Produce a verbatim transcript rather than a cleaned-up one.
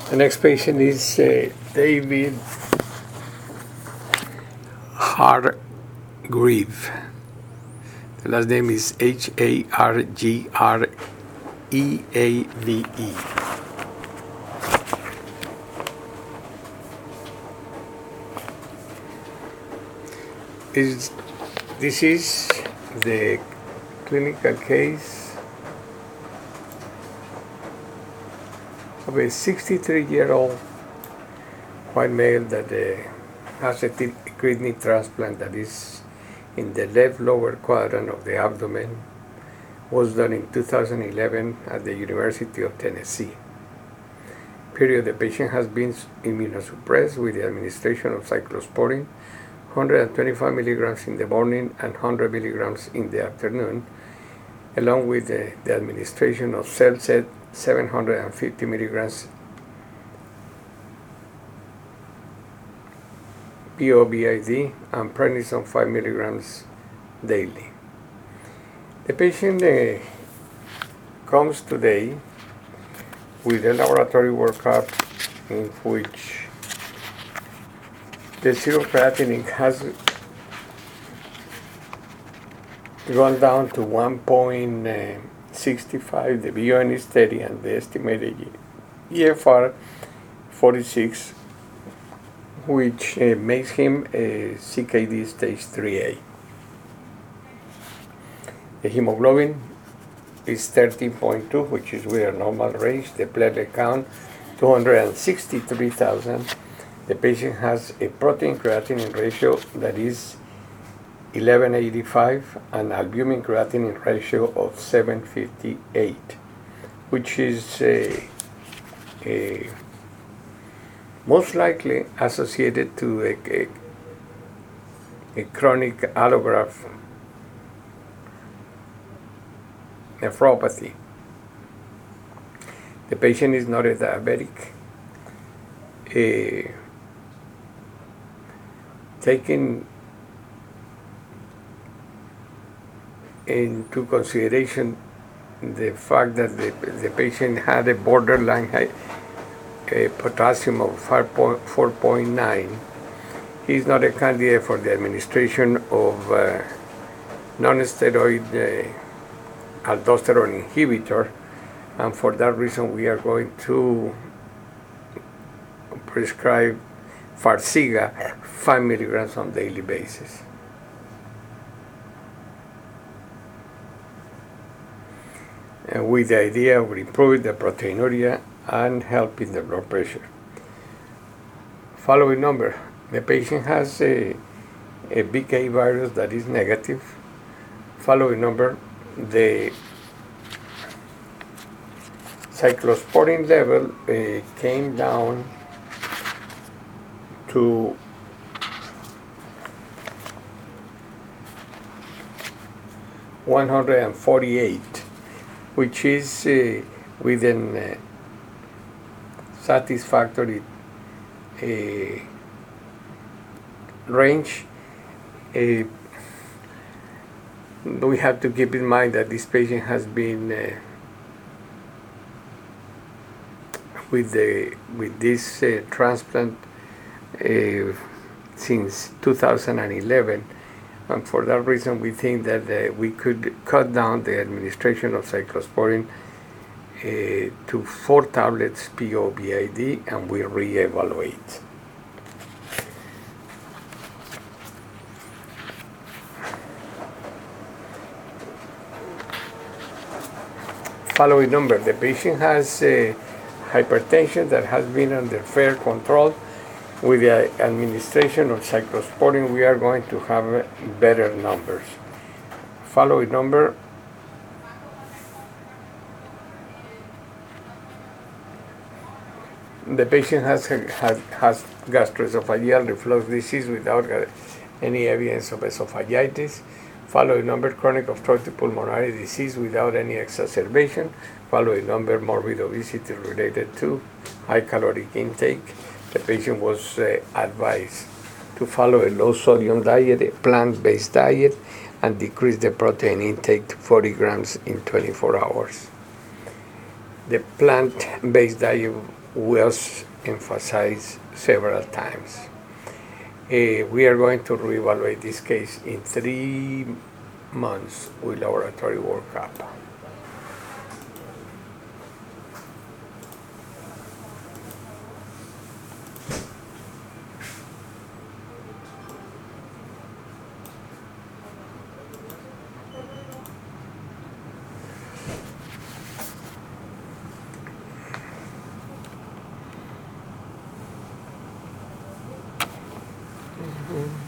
The next patient is uh, David Hargreave. The last name is H A R G R E A V E. Is, this is the clinical case of a sixty-three-year-old white male that uh, has a t- kidney transplant that is in the left lower quadrant of the abdomen. Was done in two thousand eleven at the University of Tennessee. Period. The patient has been immunosuppressed with the administration of cyclosporin, one hundred twenty-five milligrams in the morning and one hundred milligrams in the afternoon, along with the, the administration of Cellcet seven hundred fifty milligrams P O B I D and prednisone five milligrams daily. The patient uh, comes today with a laboratory workup in which the serum creatinine has gone down to one point six five, the B O N is steady, and the estimated E F R forty-six, which uh, makes him a C K D stage three A. The hemoglobin is thirteen point two, which is within a normal range. The platelet count, two hundred sixty-three thousand. The patient has a protein creatinine ratio that is eleven eighty-five and albumin creatinine ratio of seven fifty-eight, which is a, a most likely associated to a, a, a chronic allograft nephropathy. The patient is not a diabetic. Uh, taking into consideration the fact that the, the patient had a borderline high, a potassium of four point nine, he is not a candidate for the administration of uh, non-steroid uh, aldosterone inhibitor, and for that reason we are going to prescribe Farxiga five milligrams on a daily basis. And with the idea of improving the proteinuria and helping the blood pressure. Following number, the patient has a, a B K virus that is negative. Following number, the cyclosporin level uh, came down to one hundred forty-eight, which is uh, within uh, satisfactory uh, range. Uh, we have to keep in mind that this patient has been uh, with the with this uh, transplant uh, since two thousand eleven, and for that reason we think that uh, we could cut down the administration of cyclosporin uh, to four tablets P O B I D, and we re-evaluate. Following number, the patient has uh, hypertension that has been under fair control. With the administration of cyclosporin, we are going to have better numbers. Following number, the patient has, has, has gastroesophageal reflux disease without any evidence of esophagitis. Following number, chronic obstructive pulmonary disease without any exacerbation. Following number, morbid obesity related to high caloric intake. The patient was uh, advised to follow a low sodium diet, a plant-based diet, and decrease the protein intake to forty grams in twenty-four hours. The plant-based diet was emphasized several times. Uh, we are going to reevaluate this case in three months with laboratory workup. Mm-hmm.